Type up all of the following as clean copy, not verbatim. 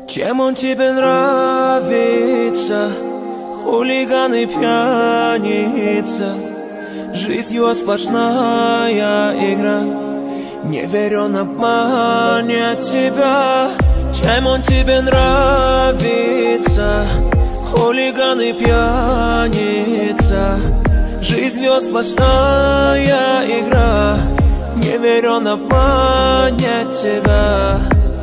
Чем он тебе нравится? Хулиган и пьяница. Жизнь его сплошная игра. Не верю, он обманет тебя. Чем он тебе нравится? Хулиган и пьяница. Жизнь его сплошная игра. Не верю, он обманет тебя.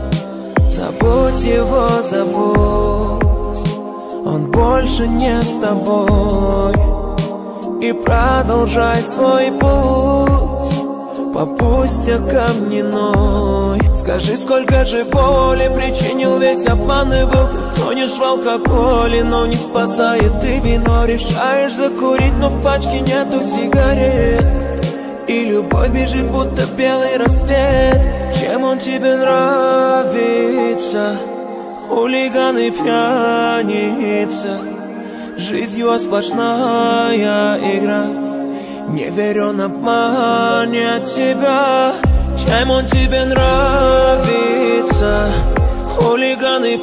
Забудь его, забудь. Он больше не с тобой. И продолжай свой путь по пути каменной. Скажи, сколько же боли причинил весь обман и был. Ты тонешь в алкоголе, но не спасает ты вино. Решаешь закурить, но в пачке нету сигарет. И любовь бежит, будто белый рассвет. Чем он тебе нравится? Хулиган и пьяница. Жизнь его сплошная игра. Не верю, он обманет тебя. Чем он тебе нравится? Хулиган и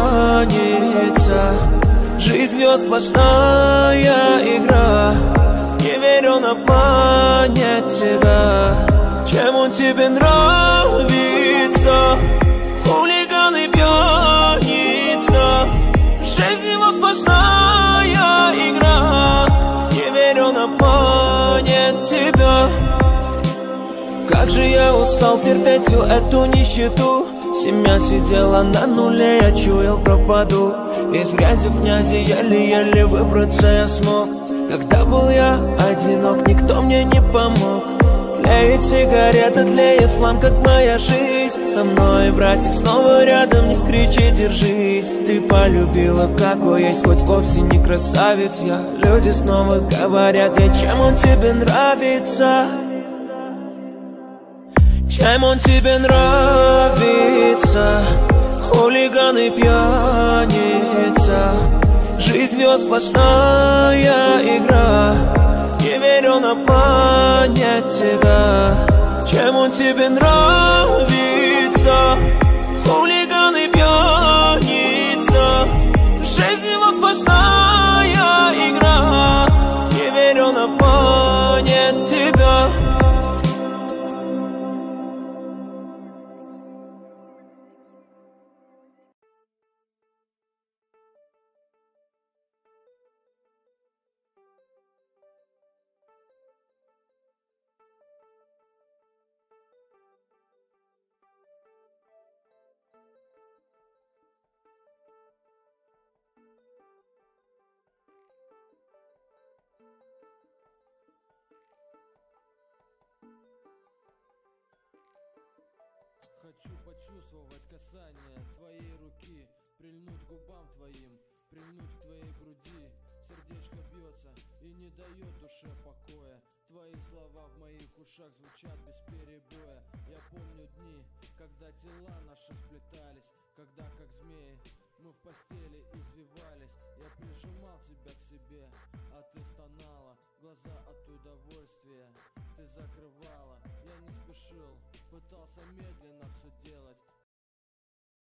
пьяница. Жизнь его сплошная игра. Не верю, он обманет тебя. Чем он тебе нравится? Хулиган и пьяница. Жизнь его сплошная игра. Не верю, он обманет тебя. Как же я устал терпеть всю эту нищету. Семья сидела на нуле, я чуял, пропаду. Весь грязью в князи, еле-еле выбраться я смог. Когда был я одинок, никто мне не помог. Тлеет сигарета, тлеет флам, как моя жизнь. Со мной, братик, снова рядом, не кричи, держись. Ты полюбила, какой есть, хоть вовсе не красавец я. Люди снова говорят, и чем он тебе нравится? Чем он тебе нравится? Хулиган и пьяница. Жизнь его сплошная игра. Не верю, он обманет тебя. Чем он тебе нравится? Хулиган и пьяница. Жизнь его сплошная игра. Не верю, он обманет тебя. Хочу почувствовать касание твоей руки, прильнуть к губам твоим, прильнуть к твоей груди. Сердечко бьется и не дает душе покоя. Твои слова в моих ушах звучат без перебоя. Я помню дни, когда тела наши сплетались, когда как змеи мы в постели извивались. Я прижимал тебя к себе, а ты стонала, глаза от удовольствия ты закрывала. Я не спешил, пытался медленно все делать,